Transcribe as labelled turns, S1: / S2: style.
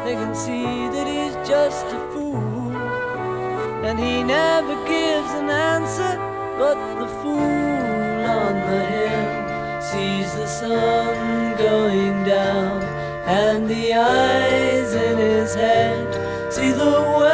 S1: they can see that he's just a fool, and he never gives an answer. But the fool on the hill sees the sun going down, and the eyes in his head see the